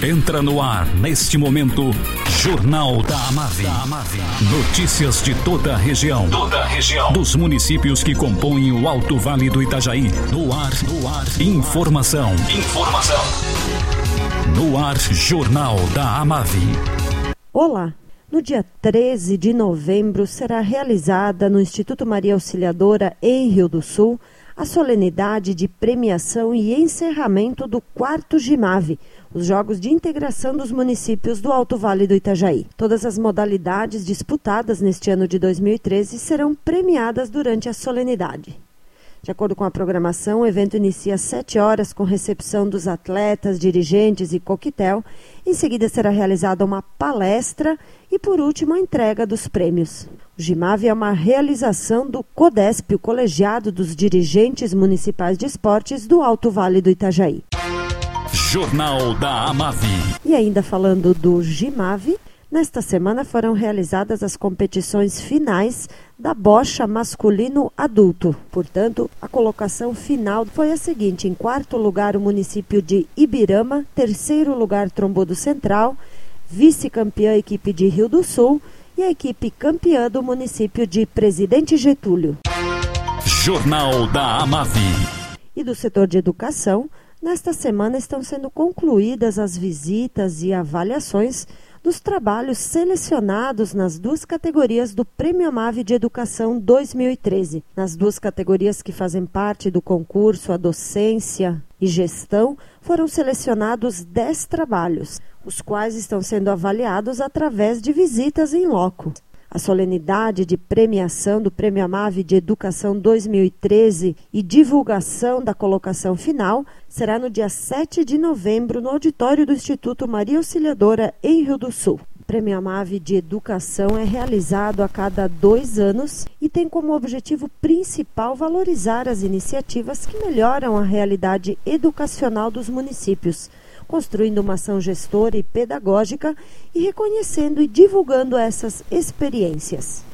Entra no ar, neste momento, Jornal da Amave. Notícias de toda a região. Dos municípios que compõem o Alto Vale do Itajaí. No ar. Informação. No ar, Jornal da Amave. Olá! No dia 13 de novembro será realizada no Instituto Maria Auxiliadora, em Rio do Sul, a solenidade de premiação e encerramento do 4º GIMAVE, os Jogos de Integração dos Municípios do Alto Vale do Itajaí. Todas as modalidades disputadas neste ano de 2013 serão premiadas durante a solenidade. De acordo com a programação, o evento inicia às 7 horas com recepção dos atletas, dirigentes e coquetel. Em seguida será realizada uma palestra e, por último, a entrega dos prêmios. O GIMAVE é uma realização do CODESP, o Colegiado dos Dirigentes Municipais de Esportes do Alto Vale do Itajaí. Jornal da Amave. E ainda falando do GIMAVE, nesta semana foram realizadas as competições finais da bocha masculino adulto. Portanto, a colocação final foi a seguinte: em 4º lugar o município de Ibirama, 3º lugar Trombudo Central, vice-campeã a equipe de Rio do Sul e a equipe campeã do município de Presidente Getúlio. Jornal da Amave. E do setor de educação, nesta semana estão sendo concluídas as visitas e avaliações dos trabalhos selecionados nas 2 categorias do Prêmio Amave de Educação 2013. Nas 2 categorias que fazem parte do concurso, a docência e gestão, foram selecionados 10 trabalhos, os quais estão sendo avaliados através de visitas em loco. A solenidade de premiação do Prêmio Amave de Educação 2013 e divulgação da colocação final será no dia 7 de novembro no auditório do Instituto Maria Auxiliadora, em Rio do Sul. O Prêmio Amave de Educação é realizado a cada 2 anos e tem como objetivo principal valorizar as iniciativas que melhoram a realidade educacional dos municípios, construindo uma ação gestora e pedagógica e reconhecendo e divulgando essas experiências.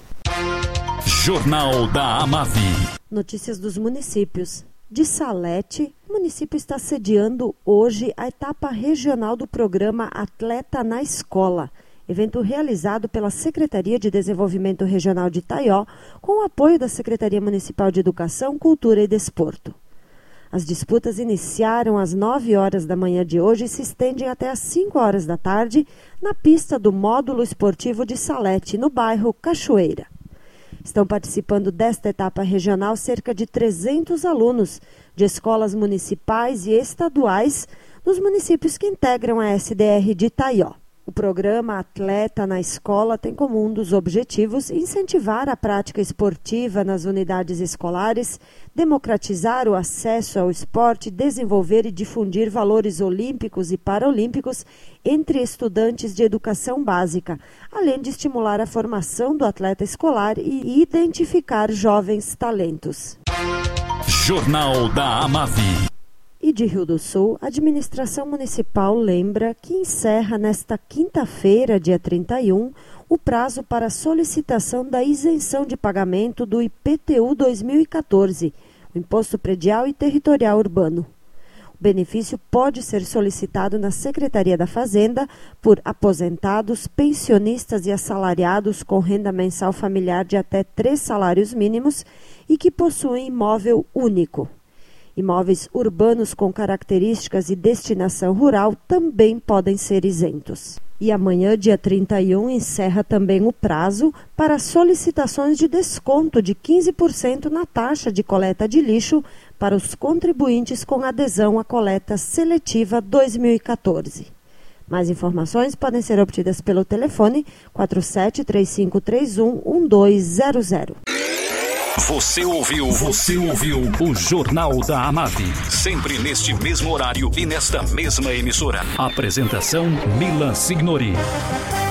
Jornal da Amave. Notícias dos municípios. De Salete, o município está sediando hoje a etapa regional do programa Atleta na Escola, evento realizado pela Secretaria de Desenvolvimento Regional de Itaió, com o apoio da Secretaria Municipal de Educação, Cultura e Desporto. As disputas iniciaram às 9 horas da manhã de hoje e se estendem até às 5 horas da tarde na pista do Módulo Esportivo de Salete, no bairro Cachoeira. Estão participando desta etapa regional cerca de 300 alunos de escolas municipais e estaduais nos municípios que integram a SDR de Itaió. O programa Atleta na Escola tem como um dos objetivos incentivar a prática esportiva nas unidades escolares, democratizar o acesso ao esporte, desenvolver e difundir valores olímpicos e paraolímpicos entre estudantes de educação básica, além de estimular a formação do atleta escolar e identificar jovens talentos. Jornal da Amave. E de Rio do Sul, a administração municipal lembra que encerra nesta quinta-feira, dia 31, o prazo para solicitação da isenção de pagamento do IPTU 2014, o Imposto Predial e Territorial Urbano. O benefício pode ser solicitado na Secretaria da Fazenda por aposentados, pensionistas e assalariados com renda mensal familiar de até 3 salários mínimos e que possuem imóvel único. Imóveis urbanos com características e destinação rural também podem ser isentos. E amanhã, dia 31, encerra também o prazo para solicitações de desconto de 15% na taxa de coleta de lixo para os contribuintes com adesão à coleta seletiva 2014. Mais informações podem ser obtidas pelo telefone 473531-1200. Você ouviu o Jornal da Amave. Sempre neste mesmo horário e nesta mesma emissora. Apresentação Mila Signori.